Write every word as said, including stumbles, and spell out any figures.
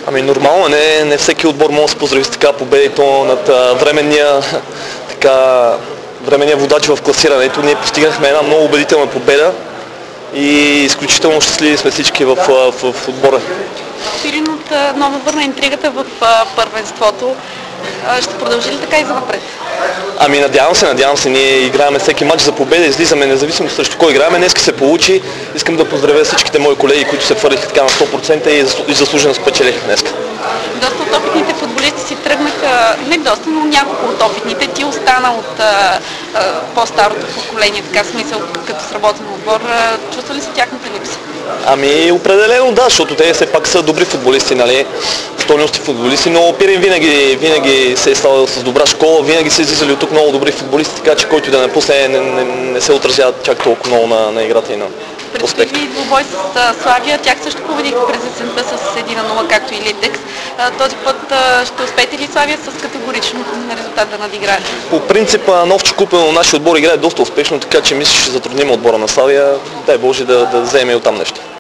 Ами нормално, не, не всеки отбор може да се поздрави с така победа и то над а, временния, така, временния водач в класирането. Ние постигнахме една много убедителна победа и изключително щастливи сме всички в, в, в отбора. Пирин от нова върна интригата в първенството. Ще продължи ли така и за напред? Ами надявам се, надявам се. Ние играем всеки матч за победа, излизаме независимо срещу кой играем. Днеска се получи. Искам да поздравя всичките мои колеги, които се фърлиха така на сто процента и заслужено спечелиха днеска. Доста от опитните футболисти си тръгнаха, не доста, но няколко от опитните. Ти остана от а, а, по-старото поколение, така смисъл, като сработен отбор. Чувства ли си тяхната липса? Ами определено да, защото те все пак са добри футболисти, нали? Стойности футболисти, но Пирин винаги, винаги се е ставал с добра школа, винаги са излизали от тук много добри футболисти, така че който да напусне не, не, не се отразява чак толкова много на, на играта и на успех. Предстои двубой с Славия, тях също победиха през есента с едно на нула, както и Литекс. Този път ще успеете ли Славия с категорично резултат да надиграете? По принцип Новчо Купено, нашия отбор играе доста успешно, така че мисля, че ще затрудним отбора на Славия. Дай Боже да, да вземе и оттам нещо.